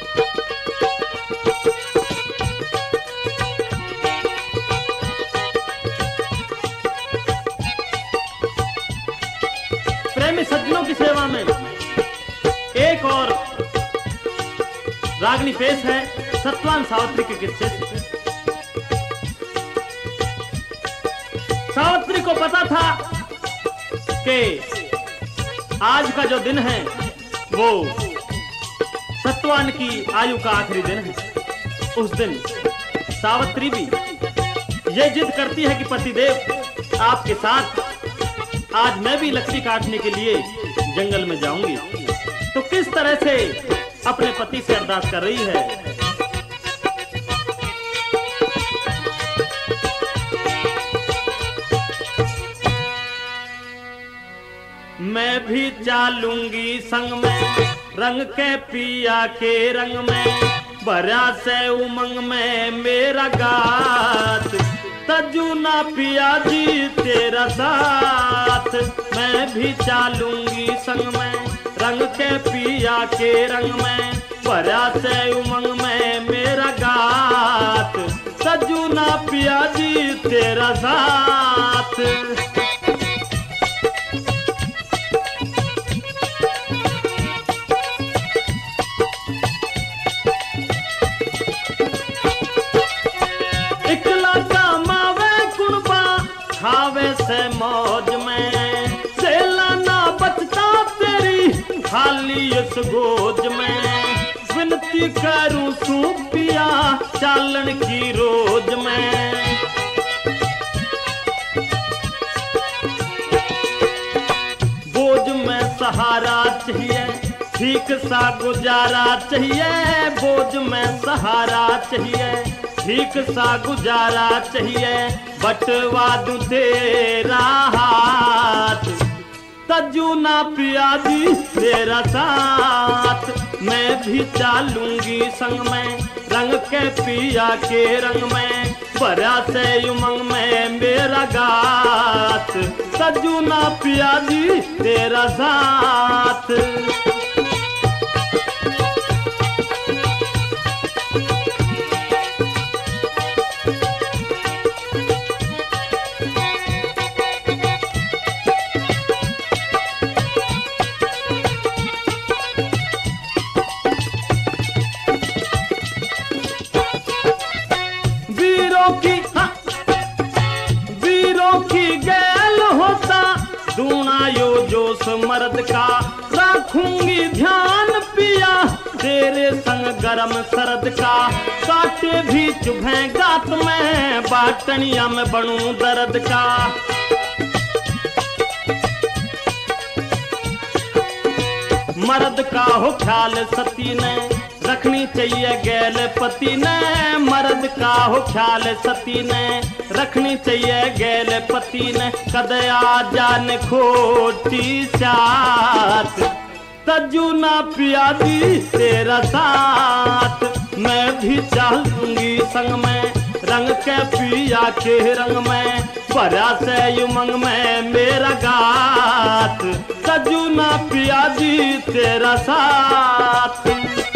प्रेमी सज्जनों की सेवा में एक और रागनी पेश है सत्यवान सावित्री के किस्से से। सावित्री को पता था कि आज का जो दिन है वो सत्यवान की आयु का आखिरी दिन है। उस दिन सावित्री भी ये जिद करती है कि पतिदेव आपके साथ आज मैं भी लकड़ी काटने के लिए जंगल में जाऊंगी। तो किस तरह से अपने पति से अरदास कर रही है। मैं भी चालूंगी संग में रंग के पिया के रंग में, भरा से उमंग में मेरा गात, तजू ना पिया जी तेरा साथ। मैं भी चालूंगी संग में रंग के पिया के रंग में, भरा से उमंग में मेरा गात, तजू ना पिया जी तेरा साथ। खावे से मौज में सेला ना बचता तेरी खाली इस गोद में, विनती करूं सूपिया चालन की रोज में। बोझ में सहारा चाहिए ठीक सा गुजारा चाहिए, बोझ में सहारा चाहिए ठीक सा गुजारा चाहिए, बटवा दूं तेरा हाथ, तजू ना पिया दी तेरा साथ। मैं भी चालूंगी संग में रंग के पिया के रंग में, भरा से उमंग में मेरा गात, तजू ना पिया दी तेरा साथ। वीरों की गैल होता दूना यो जोश मर्द का, रखूंगी ध्यान पिया तेरे संग गरम सरद का, काटे भी चुभे गात में बाटनिया में बनूं दर्द का। मर्द का हो ख्याल सती ने रखनी चाहिए गैल पति ने, मर्द का हो ख्याल सती ने रखनी चाहिए गैल पति ने, कदया जान खोटी साथ, तजू ना पिया दी तेरा साथ। मैं भी चालूंगी संग में रंग के पिया के रंग में, भरा से उमंग में मेरा गात, तजू ना पिया दी तेरा साथ।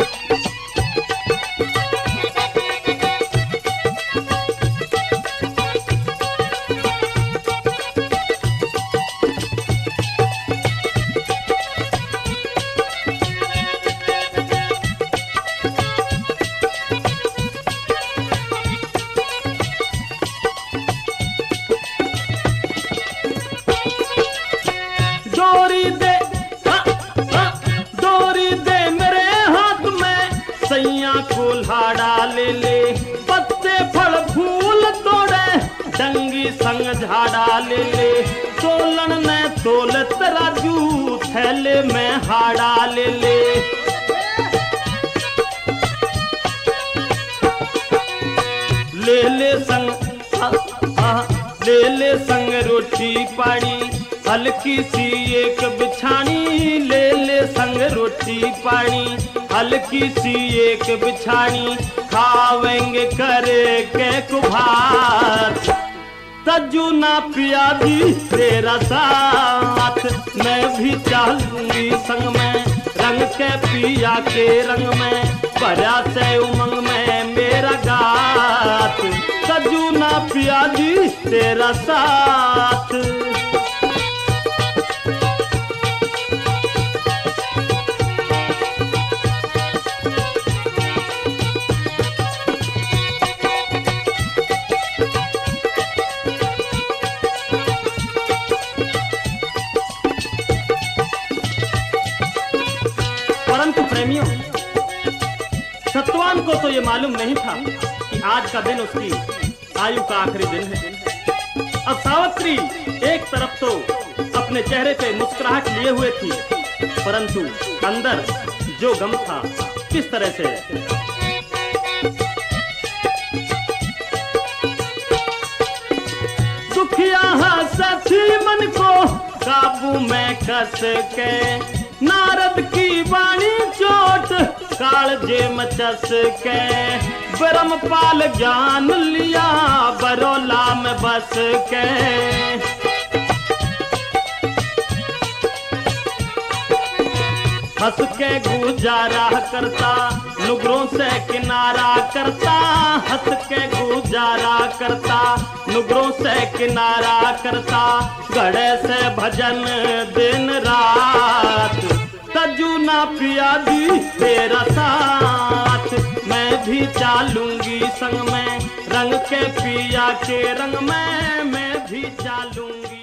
डोरी दे मेरे हाथ में सैया कुल्हाड़ा ले ले, पत्ते फल फूल तोड़े डंगी संग झाड़ा ले ले, तोलन ने तोल तराजू थैले में हाड़ा ले ले। ले ले संग रोटी पानी हल्की सी एक बिछानी, ले ले संग रोटी पानी हल्की सी एक बिछानी, खावेंगे करे के कुभार, तजू ना पिया दी तेरा साथ। मैं भी चालूंगी संग में रंग के पिया के रंग में, भरा से उमंग में मेरा गात, सजू ना पिया दी तेरा साथ। परंतु प्रेमियों, सत्यवान को तो ये मालूम नहीं था कि आज का दिन उसकी आयु का आखिरी दिन है। अब सावित्री एक तरफ तो अपने चेहरे पे मुस्कुराहट लिए हुए थी, परंतु अंदर जो गम था किस तरह से। दुखिया हंसी मन को काबू में कस के, नारद की वाणी चोट कालजे मचस के, ब्रह्मपाल ज्ञान लिया बरोला में बस के। हंस के गुजारा करता नुगरों से किनारा करता, हंस के गुजारा करता नुगरों से किनारा करता, घड़े से भजन दिन रात, तजू ना पिया दी तेरा साथ। मैं भी चालूंगी संग में रंग के पिया के रंग में, मैं भी चालूंगी।